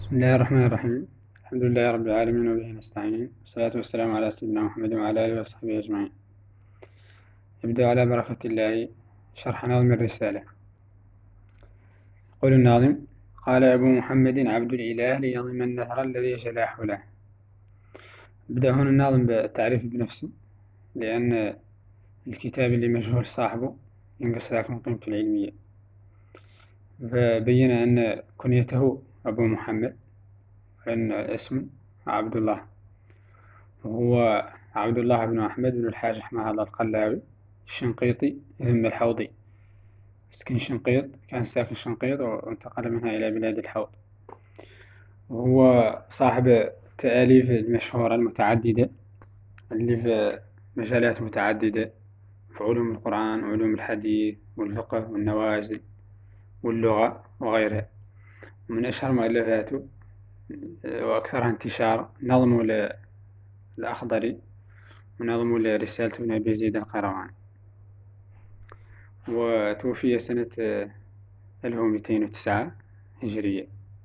بسم الله الرحمن الرحيم. الحمد لله رب العالمين وبه نستعين، والصلاة والسلام على سيدنا محمد وعلى آله وصحبه أجمعين. يبدأ على بركة الله شرح نظم الرسالة. يقول الناظم: قال أبو محمد عبد الإله ليظم النثر الذي جلاح له. بدأ هنا الناظم بالتعريف بنفسه، لأن الكتاب اللي مجهول صاحبه ينقص لك من قيمته العلمية، فبين أن كنيته أبو محمد وأن الاسم عبد الله، وهو عبد الله بن أحمد بن الحاج أحمد الله القلاوي الشنقيطي ثم الحوضي. سكن شنقيط، كان ساكن شنقيط وانتقل منها إلى بلاد الحوض، وهو صاحب التآليف المشهورة المتعددة اللي في مجالات متعددة، في علوم القرآن وعلوم الحديث والفقه والنوازل واللغة وغيرها. ومن أشهر مؤلفاته وأكثرها انتشار نظمه الأخضري ونظمه لرسالة ابن أبي زيد القيرواني، وتوفي سنة 1209 هجرية.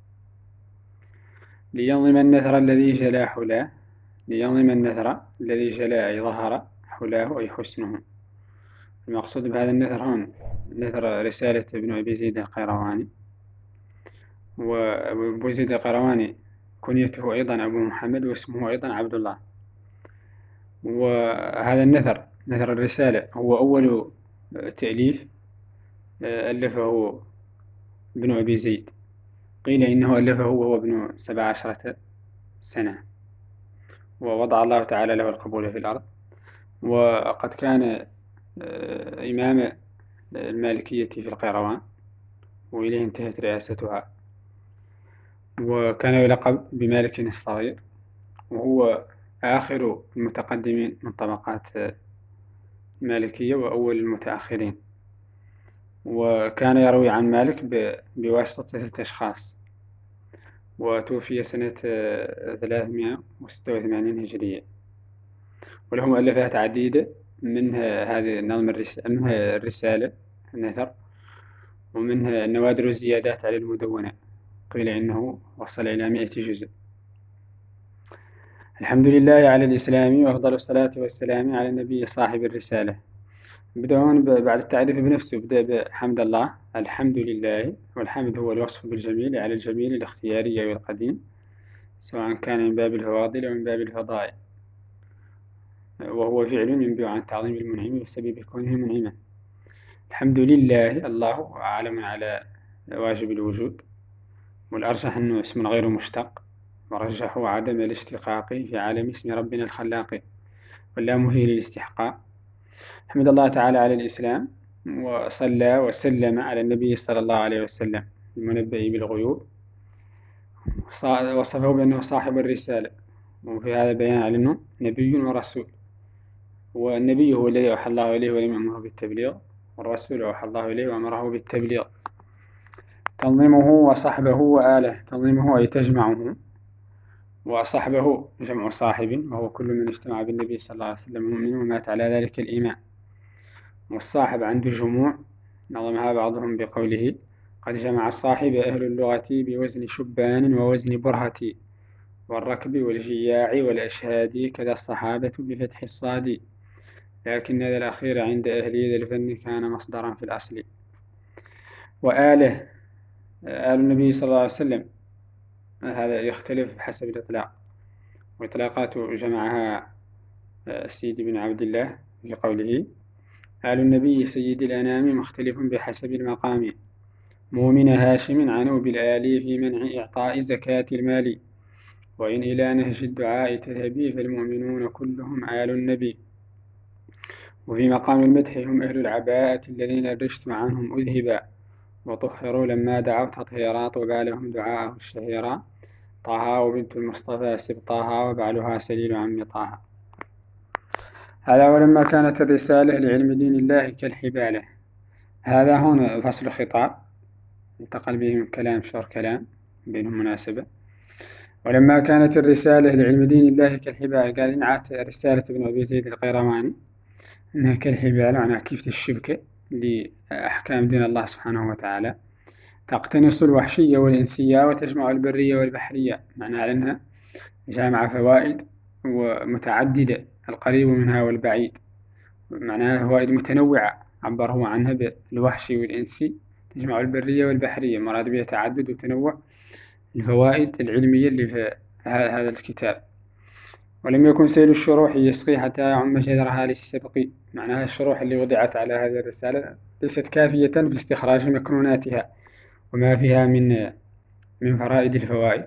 لينظم النثر الذي جلا حلاه، لينظم النثر الذي جلا أي ظهر حلاه أي حسنه. المقصود بهذا النثر هون نثر رسالة ابن أبي زيد القيرواني، وأبو زيد القيرواني كنيته أيضا أبو محمد واسمه أيضا عبد الله. وهذا النثر، نثر الرسالة، هو أول تأليف ألفه ابن أبي زيد. قيل إنه ألفه وهو ابن 17 سنة، ووضع الله تعالى له القبول في الأرض. وقد كان إمام المالكية في القيروان، وإليه انتهت رئاستها، وكان يلقب بمالك الصغير، وهو آخر المتقدمين من طبقات المالكية وأول المتأخرين. وكان يروي عن مالك بواسطة 3 أشخاص، وتوفي سنة 386 هجرية. وله مؤلفات عديدة، منها هذه نظم منها الرسالة النثر، ومنها النوادر والزيادات على المدونة، قيل إنه وصل إلى 100 جزء. الحمد لله على الإسلام، وأفضل الصلاة والسلام على النبي صاحب الرسالة. بدأ هون بعد التعريف بنفسه، بدأ بحمد الله. الحمد لله، والحمد هو الوصف بالجميل على الجميل الاختياري والقديم، سواء كان من باب الفواضل أو من باب الفضائل، وهو فعل ينبع عن تعظيم المنعم بسبب كونه منعما. الحمد لله، الله أعلم على واجب الوجود، والأرجح أنه اسم غير مشتق، ورجحوا عدم الاشتقاق في عالم اسم ربنا الخلاق، واللام فيه للاستحقاق. حمد الله تعالى على الإسلام، وصلى وسلم على النبي صلى الله عليه وسلم المنبأ بالغيوب، وصفه بأنه صاحب الرسالة، وفي هذا بيان على أنه نبي ورسول. والنبي هو الذي أوحى الله إليه ولم يأمره بالتبليغ، والرسول أوحى الله إليه وأمره بالتبليغ. تنظيمه وصحبه وآله، تنظيمه أي تجمعه، وصحبه جمع صاحب، وهو كل من اجتمع بالنبي صلى الله عليه وسلم مؤمن ومات على ذلك الإيمان. والصاحب عنده جموع، نظمها بعضهم بقوله: قد جمع الصاحب أهل اللغة بوزن شبان ووزن برهة، والركب والجياع والأشهاد كذا الصحابة بفتح الصاد، لكن ذا الأخير عند أهل ذا الفن كان مصدرا في الأصل. وآله، آل النبي صلى الله عليه وسلم، هذا يختلف حسب الإطلاق، وإطلاقات جمعها السيد بن عبد الله في قوله: آل النبي سيد الأنام مختلف بحسب المقام، مؤمن هاشم عنوا بالآل في منع إعطاء زكاة المال، وإن إلى نهج الدعاء تذهبي فالمؤمنون كلهم آل النبي. وفي مقام المدح هم أهل العباءة الذين الرجس عنهم أذهبا، وطهروا لما دعوا تطهيرا، طوبى لهم دعاءه الشهيرا، طه وبنت المصطفى سبطاها، وبعلها سليل عم طه. هذا ولما كانت الرسالة لعلم دين الله كالحبالة. هذا هنا فصل خطاب انتقل به من كلام شور كلام بينهم مناسبة. ولما كانت الرسالة لعلم دين الله كالحبال، قال نعت رسالة ابن أبي زيد القيرواني إنها كالحبال، معناها كيف الشبكة لأحكام دين الله سبحانه وتعالى. تقتنص الوحشية والإنسية وتجمع البرية والبحرية، معناها أنها جامعة فوائد ومتعددة، القريب منها والبعيد، معناها فوائد متنوعة عبر هو عنها بالوحشي والإنسي، تجمع البرية والبحرية، مراد بها تعدد وتنوع الفوائد العلمية اللي في هذا الكتاب. ولم يكن سيل الشروح يسقي حتى يعم شجرها للسبق، معناها الشروح اللي وضعت على هذه الرسالة ليست كافية في استخراج مكنوناتها وما فيها من فرائد الفوائد.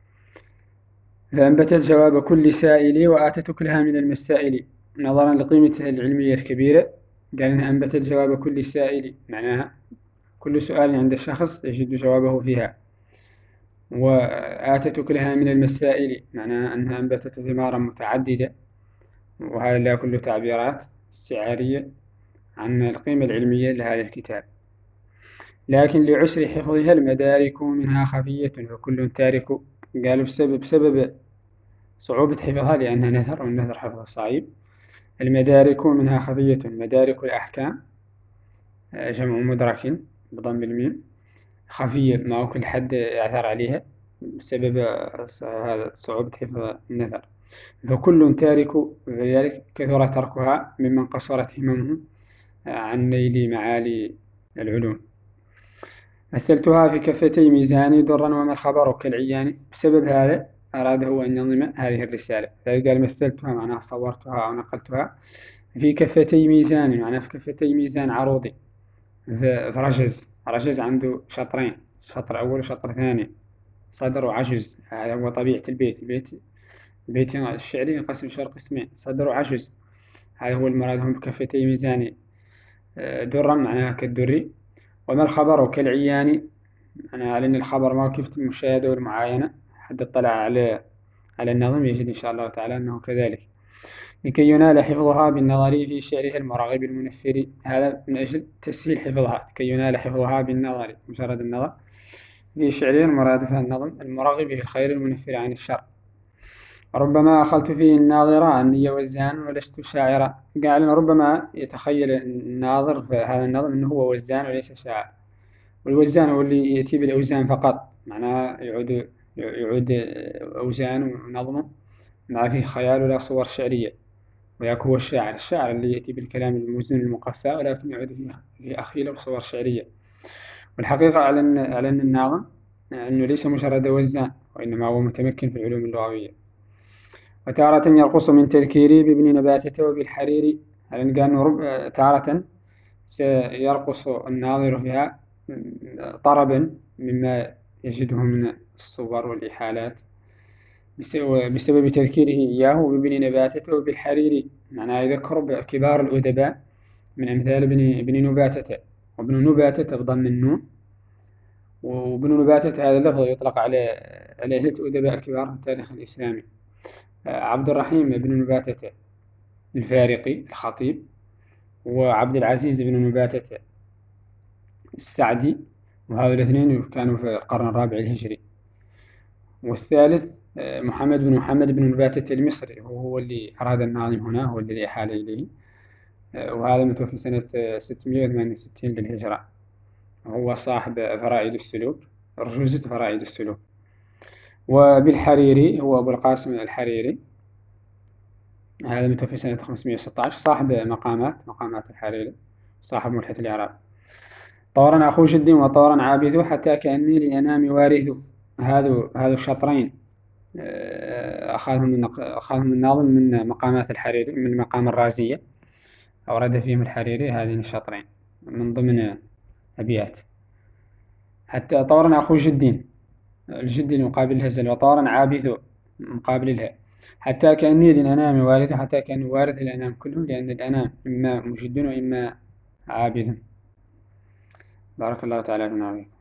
فأنبتت جواب كل سائل وآتت أكلها من المسائل، نظرا لقيمتها العلمية الكبيرة قال إنها أنبتت جواب كل سائل، معناها كل سؤال عند الشخص يجد جوابه فيها. وآتت أكلها من المسائل، معناها أنها أنبتت ثمارا متعددة، وهذا كله تعبيرات استعارية عن القيمة العلمية لهذا الكتاب. لكن لعسر حفظها المدارك منها خفية فكل تارك، قالوا بسبب صعوبة حفظها لأنها نثر، والنثر حفظه صعيب. المدارك منها خفية، مدارك الأحكام جمع مدرك بضم الميم، خفية ما كل حد يعثر عليها بسبب هذا صعوبة حفظ النثر. فكل تارك، فلذلك كثر تركها ممن قصرت هممهم عن نيل معالي العلوم. مثلتها في كفتي ميزاني درا وما الخبر كالعيان، بسبب هذا أراد هو أن ينظم هذه الرسالة، قال مثلتها معناها صورتها أو نقلتها في كفتي ميزان، معناها في كفتي ميزان عروضي. رجز عنده شطرين، شطر أول وشطر ثاني، صدر وعجز، هذا هو طبيعة البيت الشعري ينقسم شر قسمين، صدر وعجز، هذا هو المراد هم بكفتي ميزان. درا معناها كالدري، وما الخبر كالعيان، معناها على أن الخبر موقف المشاهدة والمعاينة، حد اطلع على النظم يجد إن شاء الله تعالى أنه كذلك. لكي ينال حفظها بالنظر في شعره المراغب المنفر، هذا من أجل تسهيل حفظها، لكي ينال حفظها بالنظر مجرد النظر في شعره المرادفة النظم المراغب في الخير المنفر عن الشر. ربما أخلت فيه الناظر أني وزان ولست شاعرا، قال ربما يتخيل الناظر في هذا النظم أنه هو وزان وليس شاعر، والوزان هو اللي يأتي بالأوزان فقط، معناها يعود أوزان ونظمه مع فيه خيال ولا صور شعرية، وياك هو الشاعر اللي يأتي بالكلام الموزون المقفى ولكن يعود فيه أخيلة وصور شعرية. والحقيقة على أن الناظم أنه ليس مجرد وزان، وإنما هو متمكن في العلوم اللغوية. وتارة يرقص من تذكيري بابن نباتة وبالحرير، على أن قال تارة سيرقص الناظر فيها طربا مما يجده من الصور والإحالات بسبب تذكيره إياه بابن نباتة وبالحرير، معناه يذكر بكبار الأدباء من أمثال ابن نباتة، وابن نباتة بضم النون، وابن نباتة هذا اللفظ يطلق على ثلاثة أدباء كبار في التاريخ الإسلامي: عبد الرحيم بن نباتة الفارقي الخطيب، وعبد العزيز بن نباتة السعدي، وهؤلاء الاثنين كانوا في القرن الرابع الهجري. والثالث محمد بن نباتة المصري، وهو اللي أراد الناظم هنا، هو الذي أحال إليه، وهذا متوفي سنة 668 للهجرة، وهو صاحب فرائد السلوك، رجوزة فرائد السلوك. وبالحريري هو أبو القاسم الحريري، هذا متوفي سنة 516، صاحب مقامات الحريري، صاحب ملحة الإعراب. طورا أخو جد وطورا عابث حتى كأني للأنام وارث، هذا الشطرين أخذهم الناظم من مقامات الحريري، من مقام الرازية أورد فيهم الحريري هذين الشطرين من ضمن أبيات. حتى طورا أخو جد، الجد مقابل الهزل، وطورا عابث مقابل الهاء، حتى كأني للأنام وارث، حتى كأني وارث الأنام كلهم، لأن الأنام إما مجد وإما عابث. بارك الله تعالى فينا وفيكم.